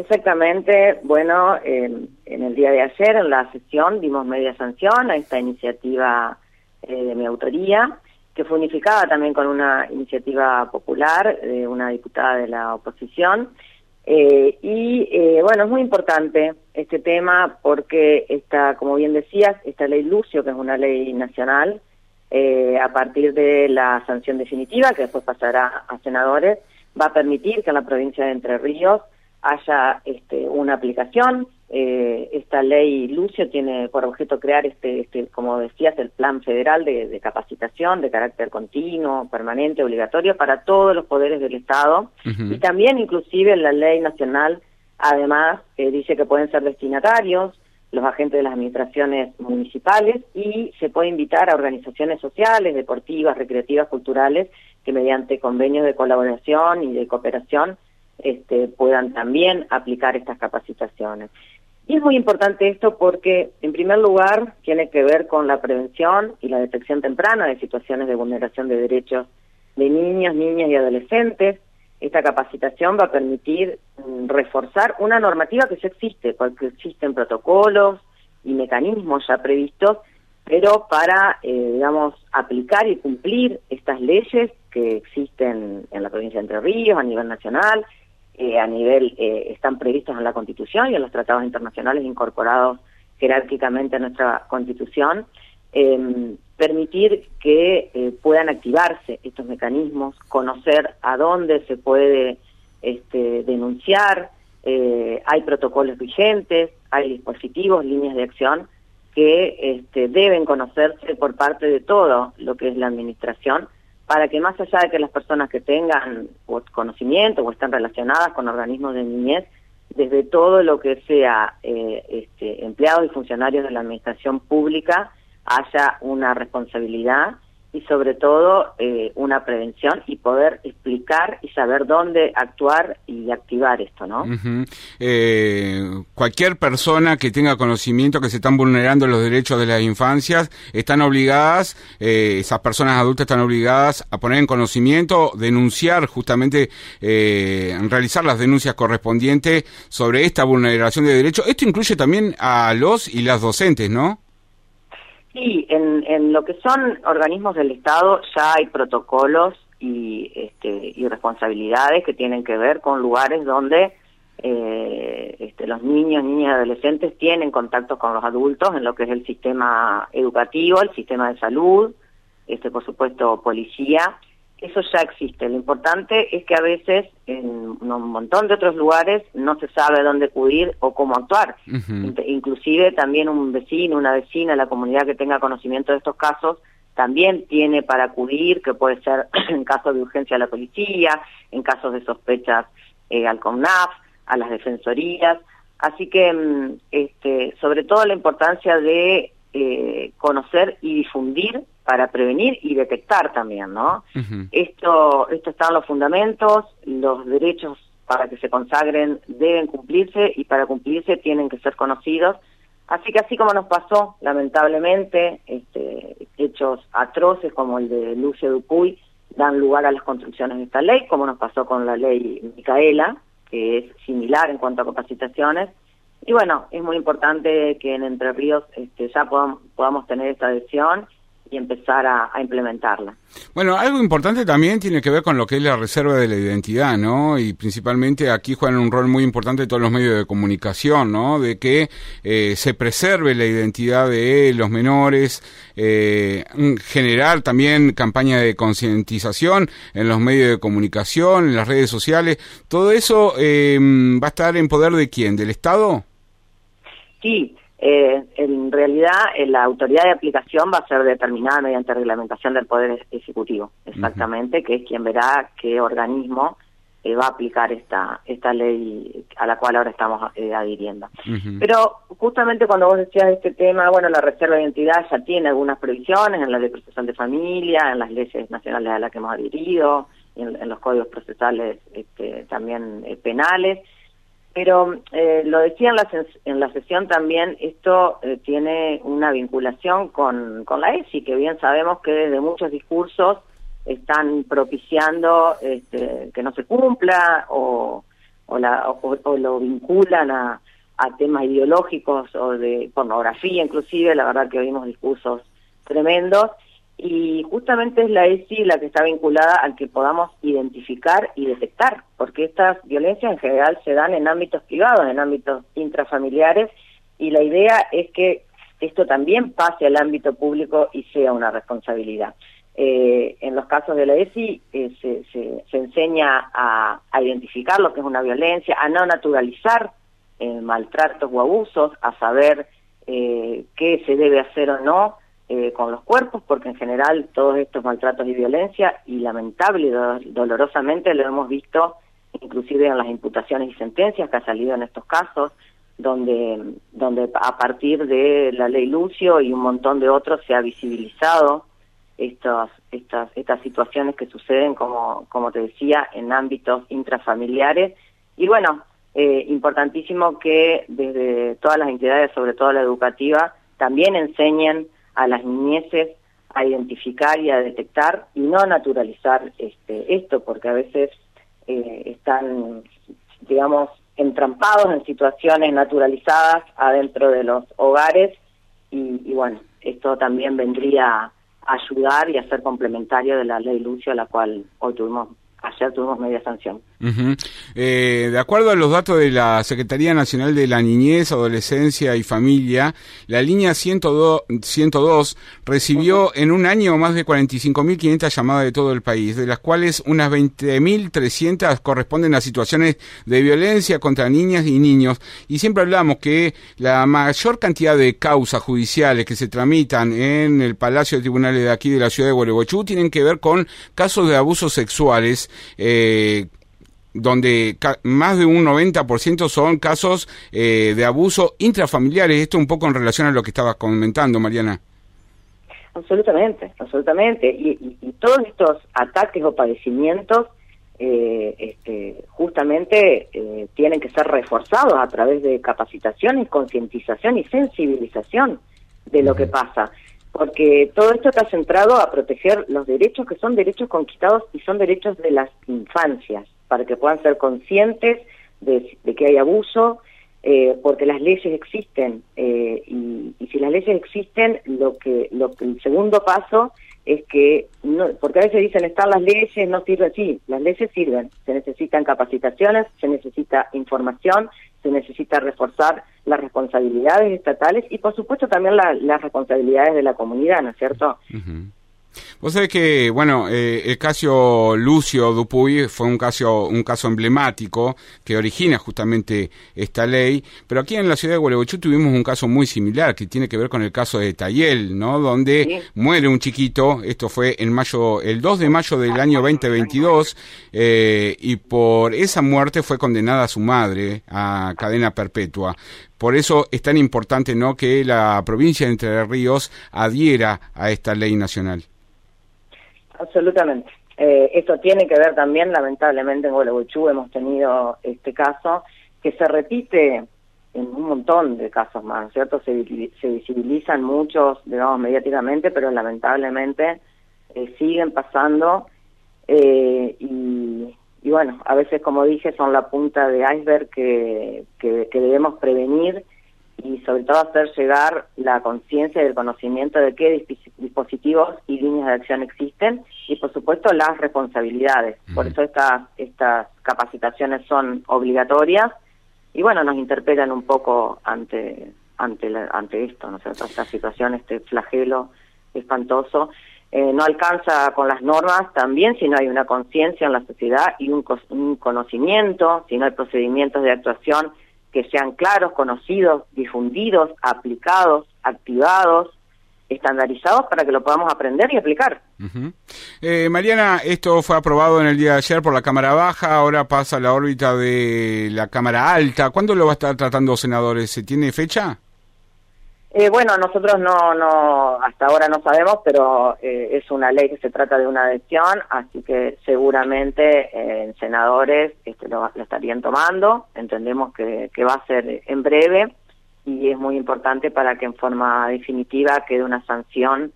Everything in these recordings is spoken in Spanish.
Exactamente. Bueno, en el día de ayer, en la sesión, dimos media sanción a esta iniciativa de mi autoría, que fue unificada también con una iniciativa popular de una diputada de la oposición. Bueno, es muy importante este tema porque como bien decías, esta ley Lucio, que es una ley nacional, a partir de la sanción definitiva, que después pasará a senadores, va a permitir que en la provincia de Entre Ríos haya una aplicación. Esta ley Lucio tiene por objeto crear como decías, el plan federal de capacitación de carácter continuo, permanente, obligatorio para todos los poderes del Estado. Y también inclusive la ley nacional, además, dice que pueden ser destinatarios los agentes de las administraciones municipales y se puede invitar a organizaciones sociales, deportivas, recreativas, culturales, que mediante convenios de colaboración y de cooperación puedan también aplicar estas capacitaciones. Y es muy importante esto porque, en primer lugar, tiene que ver con la prevención y la detección temprana de situaciones de vulneración de derechos de niños, niñas y adolescentes. Esta capacitación va a permitir reforzar una normativa que ya existe, porque existen protocolos y mecanismos ya previstos, pero para, aplicar y cumplir estas leyes que existen en la provincia de Entre Ríos, a nivel nacional, están previstos en la Constitución y en los tratados internacionales incorporados jerárquicamente a nuestra Constitución, permitir que puedan activarse estos mecanismos, conocer a dónde se puede denunciar, hay protocolos vigentes, hay dispositivos, líneas de acción que deben conocerse por parte de todo lo que es la administración, para que más allá de que las personas que tengan conocimiento o estén relacionadas con organismos de niñez, desde todo lo que sea empleados y funcionarios de la administración pública, haya una responsabilidad y sobre todo una prevención y poder explicar y saber dónde actuar y activar esto, ¿no? Cualquier persona que tenga conocimiento que se están vulnerando los derechos de las infancias, están obligadas, esas personas adultas están obligadas a poner en conocimiento, denunciar justamente, realizar las denuncias correspondientes sobre esta vulneración de derechos. Esto incluye también a los y las docentes, ¿no? Sí, en lo que son organismos del Estado ya hay protocolos y responsabilidades que tienen que ver con lugares donde los niños, niñas y adolescentes tienen contactos con los adultos en lo que es el sistema educativo, el sistema de salud, por supuesto policía. Eso ya existe. Lo importante es que a veces en un montón de otros lugares no se sabe dónde acudir o cómo actuar. Inclusive también un vecino, una vecina de la comunidad que tenga conocimiento de estos casos también tiene para acudir, que puede ser en caso de urgencia a la policía, en casos de sospechas al CONAF, a las defensorías. Así que sobre todo la importancia de conocer y difundir para prevenir y detectar también, ¿no? Esto está en los fundamentos, los derechos para que se consagren deben cumplirse y para cumplirse tienen que ser conocidos. Así que así como nos pasó, lamentablemente, hechos atroces como el de Lucio Dupuy dan lugar a las construcciones de esta ley, como nos pasó con la ley Micaela, que es similar en cuanto a capacitaciones. Y bueno, es muy importante que en Entre Ríos ya podamos tener esta adhesión y empezar a implementarla. Bueno, algo importante también tiene que ver con lo que es la reserva de la identidad, ¿no? Y principalmente aquí juegan un rol muy importante todos los medios de comunicación, ¿no? De que se preserve la identidad de los menores, generar también campaña de concientización en los medios de comunicación, en las redes sociales. ¿Todo eso va a estar en poder de quién? ¿Del Estado? Sí. En realidad la autoridad de aplicación va a ser determinada mediante reglamentación del Poder Ejecutivo, exactamente, que es quien verá qué organismo va a aplicar esta ley a la cual ahora estamos adhiriendo. Pero justamente cuando vos decías este tema, bueno, la reserva de identidad ya tiene algunas previsiones en la Ley de Procesión de Familia, en las leyes nacionales a las que hemos adherido, en los códigos procesales también penales. Pero lo decía en la sesión también, esto tiene una vinculación con la ESI, que bien sabemos que desde muchos discursos están propiciando que no se cumpla o o lo vinculan a temas ideológicos o de pornografía inclusive. La verdad que oímos discursos tremendos, y justamente es la ESI la que está vinculada al que podamos identificar y detectar, porque estas violencias en general se dan en ámbitos privados, en ámbitos intrafamiliares, y la idea es que esto también pase al ámbito público y sea una responsabilidad. En los casos de la ESI se enseña a identificar lo que es una violencia, a no naturalizar maltratos o abusos, a saber qué se debe hacer o no con los cuerpos, porque en general todos estos maltratos y violencia, y lamentable y dolorosamente lo hemos visto inclusive en las imputaciones y sentencias que ha salido en estos casos, donde a partir de la ley Lucio y un montón de otros se ha visibilizado estas situaciones que suceden, como te decía, en ámbitos intrafamiliares. Y bueno, importantísimo que desde todas las entidades, sobre todo la educativa, también enseñen a las niñeces a identificar y a detectar y no naturalizar esto, porque a veces están, digamos, entrampados en situaciones naturalizadas adentro de los hogares, y bueno, esto también vendría a ayudar y a ser complementario de la ley Lucio, a la cual ayer tuvimos media sanción. De acuerdo a los datos de la Secretaría Nacional de la Niñez, Adolescencia y Familia, la línea 102 recibió en un año más de 45.500 llamadas de todo el país, de las cuales unas 20.300 corresponden a situaciones de violencia contra niñas y niños. Y siempre hablamos que la mayor cantidad de causas judiciales que se tramitan en el Palacio de Tribunales de aquí de la ciudad de Gualeguaychú tienen que ver con casos de abusos sexuales, donde más de un 90% son casos de abuso intrafamiliares. Esto un poco en relación a lo que estabas comentando, Mariana. Absolutamente. Y todos estos ataques o padecimientos justamente tienen que ser reforzados a través de capacitación y concientización y sensibilización de lo que pasa, porque todo esto está centrado a proteger los derechos, que son derechos conquistados y son derechos de las infancias, para que puedan ser conscientes de que hay abuso, porque las leyes existen, y si las leyes existen, el segundo paso es que, no, porque a veces dicen, están las leyes, no sirven. Sí, las leyes sirven, se necesitan capacitaciones, se necesita información, se necesita reforzar las responsabilidades estatales y por supuesto también las responsabilidades de la comunidad, ¿no es cierto? Uh-huh. Vos sabés que, bueno, el caso Lucio Dupuy fue un caso emblemático que origina justamente esta ley, pero aquí en la ciudad de Gualeguaychú tuvimos un caso muy similar que tiene que ver con el caso de Tayel, ¿no? Donde sí, muere un chiquito. Esto fue el 2 de mayo del año 2022, y por esa muerte fue condenada su madre a cadena perpetua. Por eso es tan importante, ¿no?, que la provincia de Entre Ríos adhiera a esta ley nacional. Absolutamente. Esto tiene que ver también, lamentablemente en Gualeguaychú hemos tenido este caso que se repite en un montón de casos más, ¿cierto? Se visibilizan muchos, digamos, mediáticamente, pero lamentablemente siguen pasando, y bueno, a veces, como dije, son la punta de iceberg que debemos prevenir, y sobre todo hacer llegar la conciencia y el conocimiento de qué dispositivos y líneas de acción existen, y por supuesto las responsabilidades. Por eso estas capacitaciones son obligatorias, y bueno, nos interpelan un poco ante esto, ¿no es cierto? Esta situación, este flagelo espantoso. No alcanza con las normas también si no hay una conciencia en la sociedad y un conocimiento, si no hay procedimientos de actuación que sean claros, conocidos, difundidos, aplicados, activados, estandarizados, para que lo podamos aprender y aplicar. Uh-huh. Mariana, esto fue aprobado en el día de ayer por la Cámara Baja, ahora pasa a la órbita de la Cámara Alta. ¿Cuándo lo va a estar tratando, senadores? ¿Se tiene fecha? Bueno, nosotros no, hasta ahora no sabemos, pero es una ley que se trata de una adhesión, así que seguramente senadores lo estarían tomando. Entendemos que va a ser en breve, y es muy importante para que en forma definitiva quede una sanción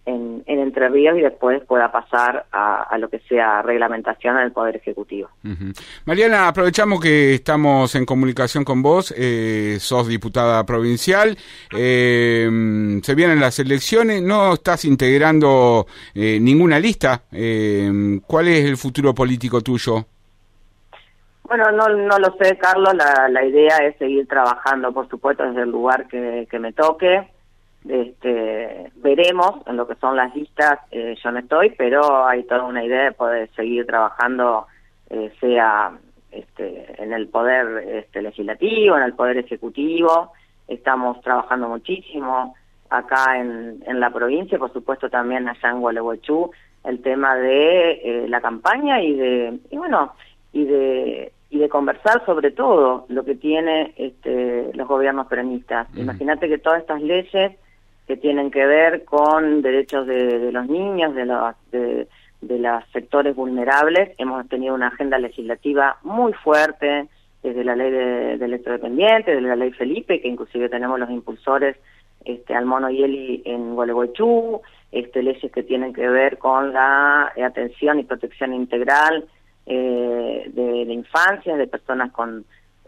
en Entre Ríos y después pueda pasar a lo que sea reglamentación en el Poder Ejecutivo. Mariana, aprovechamos que estamos en comunicación con vos, sos diputada provincial, se vienen las elecciones, no estás integrando ninguna lista, ¿cuál es el futuro político tuyo? Bueno, no lo sé, Carlos, la idea es seguir trabajando, por supuesto, desde el lugar que me toque. Veremos en lo que son las listas, yo no estoy, pero hay toda una idea de poder seguir trabajando, sea en el poder legislativo, en el poder ejecutivo. Estamos trabajando muchísimo acá en la provincia, por supuesto también allá en Gualeguaychú, el tema de la campaña y de conversar sobre todo lo que tiene los gobiernos peronistas. Imagínate que todas estas leyes que tienen que ver con derechos de los niños, de los sectores vulnerables, hemos tenido una agenda legislativa muy fuerte, desde la ley de electrodependientes, desde la ley Felipe, que inclusive tenemos los impulsores al Mono y Eli en Gualeguaychú, leyes que tienen que ver con la atención y protección integral de infancias, de personas con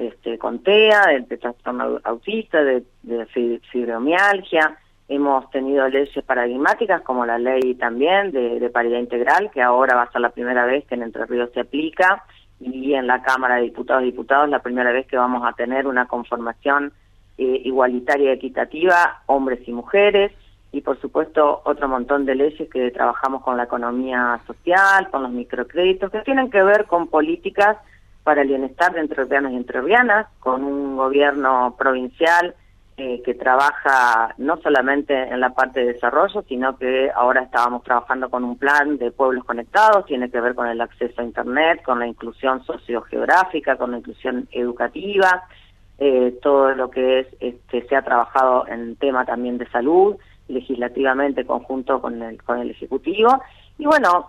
TEA, de trastorno autista, de fibromialgia. Hemos tenido leyes paradigmáticas como la ley también de paridad integral, que ahora va a ser la primera vez que en Entre Ríos se aplica, y en la Cámara de Diputados y Diputados la primera vez que vamos a tener una conformación igualitaria y equitativa, hombres y mujeres, y por supuesto otro montón de leyes que trabajamos con la economía social, con los microcréditos, que tienen que ver con políticas para el bienestar de entrerrianos y entrerrianas, con un gobierno provincial que trabaja no solamente en la parte de desarrollo, sino que ahora estábamos trabajando con un plan de pueblos conectados, tiene que ver con el acceso a Internet, con la inclusión sociogeográfica, con la inclusión educativa, todo lo que es se ha trabajado en tema también de salud, legislativamente conjunto con el Ejecutivo, y bueno,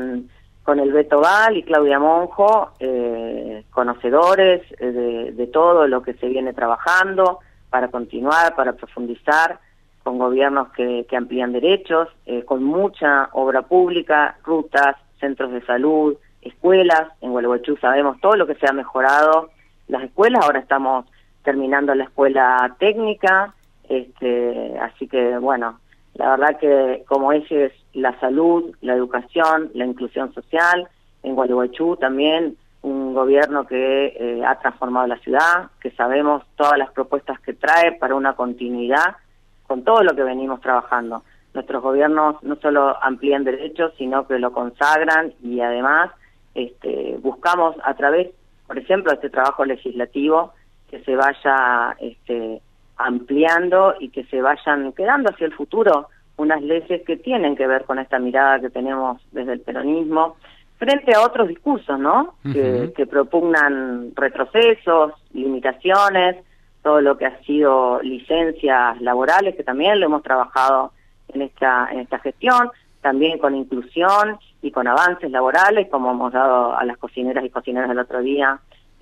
con el Beto Gal y Claudia Monjo, conocedores de todo lo que se viene trabajando, para continuar, para profundizar, con gobiernos que amplían derechos, con mucha obra pública, rutas, centros de salud, escuelas. En Gualeguaychú sabemos todo lo que se ha mejorado las escuelas, ahora estamos terminando la escuela técnica, así que bueno, la verdad que como ejes la salud, la educación, la inclusión social, en Gualeguaychú también un gobierno que ha transformado la ciudad, que sabemos todas las propuestas que trae para una continuidad con todo lo que venimos trabajando. Nuestros gobiernos no solo amplían derechos, sino que lo consagran y además buscamos a través, por ejemplo, de este trabajo legislativo, que se vaya ampliando y que se vayan quedando hacia el futuro unas leyes que tienen que ver con esta mirada que tenemos desde el peronismo, frente a otros discursos, ¿no? Que propugnan retrocesos, limitaciones, todo lo que ha sido licencias laborales, que también lo hemos trabajado en esta gestión, también con inclusión y con avances laborales, como hemos dado a las cocineras y cocineros el otro día,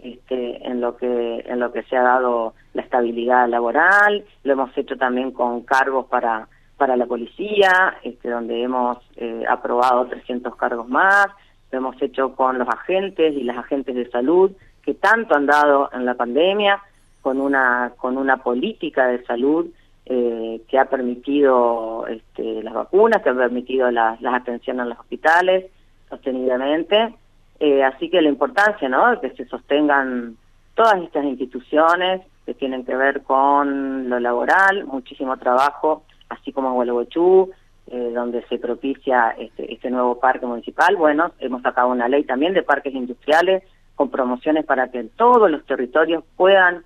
en lo que se ha dado la estabilidad laboral. Lo hemos hecho también con cargos para la policía, donde hemos aprobado 300 cargos más. Lo hemos hecho con los agentes y las agentes de salud, que tanto han dado en la pandemia, con una política de salud que ha permitido las vacunas, que ha permitido las atenciones en los hospitales sostenidamente. Así que la importancia, ¿no?, de que se sostengan todas estas instituciones que tienen que ver con lo laboral, muchísimo trabajo, así como en Gualeguaychú, donde se propicia este nuevo parque municipal. Bueno, hemos sacado una ley también de parques industriales con promociones para que en todos los territorios puedan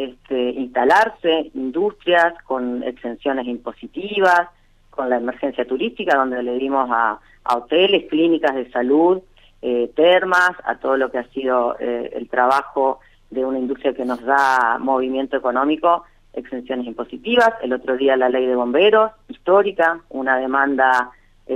instalarse industrias con exenciones impositivas, con la emergencia turística, donde le dimos a hoteles, clínicas de salud, termas, a todo lo que ha sido el trabajo de una industria que nos da movimiento económico, exenciones impositivas. El otro día la ley de bomberos, histórica, una demanda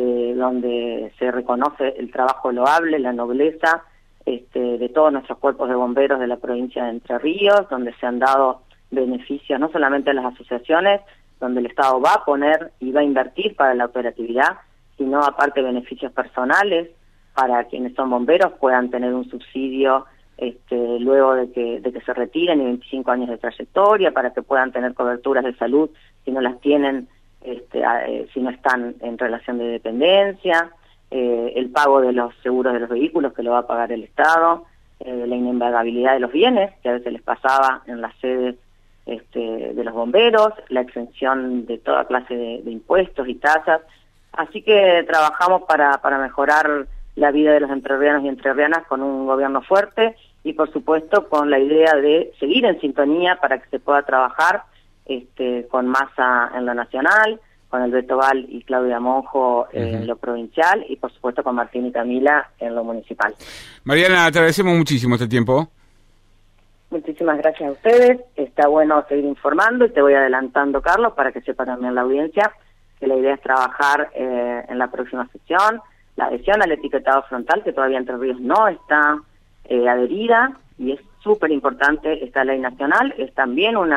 donde se reconoce el trabajo loable, la nobleza de todos nuestros cuerpos de bomberos de la provincia de Entre Ríos, donde se han dado beneficios no solamente a las asociaciones, donde el Estado va a poner y va a invertir para la operatividad, sino aparte beneficios personales para quienes son bomberos puedan tener un subsidio luego de que se retiren y 25 años de trayectoria, para que puedan tener coberturas de salud si no las tienen, si no están en relación de dependencia, el pago de los seguros de los vehículos que lo va a pagar el Estado, la inembargabilidad de los bienes, que a veces les pasaba en las sedes de los bomberos, la exención de toda clase de impuestos y tasas. Así que trabajamos para mejorar la vida de los entrerrianos y entrerrianas con un gobierno fuerte y, por supuesto, con la idea de seguir en sintonía para que se pueda trabajar con Massa en lo nacional, con el Beto Val y Claudia Monjo en lo provincial y, por supuesto, con Martín y Camila en lo municipal. Mariana, te agradecemos muchísimo este tiempo. Muchísimas gracias a ustedes. Está bueno seguir informando y te voy adelantando, Carlos, para que sepa también la audiencia que la idea es trabajar en la próxima sesión la adhesión al etiquetado frontal, que todavía Entre Ríos no está adherida, y es súper importante esta ley nacional. Es también un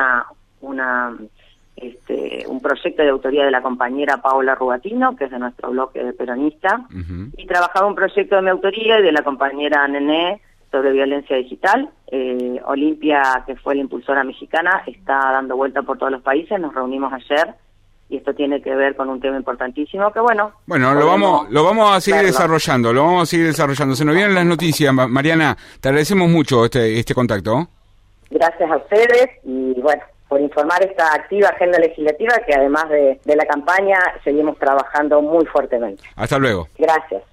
proyecto de autoría de la compañera Paola Rubatino, que es de nuestro bloque peronista, y trabajaba un proyecto de mi autoría y de la compañera Nené sobre violencia digital. Olimpia, que fue la impulsora mexicana, está dando vuelta por todos los países. Nos reunimos ayer y esto tiene que ver con un tema importantísimo que, bueno, lo vamos a seguir desarrollando, Se nos vienen las noticias, Mariana. Te agradecemos mucho este contacto. Gracias a ustedes y, bueno, por informar esta activa agenda legislativa que, además de la campaña, seguimos trabajando muy fuertemente. Hasta luego. Gracias.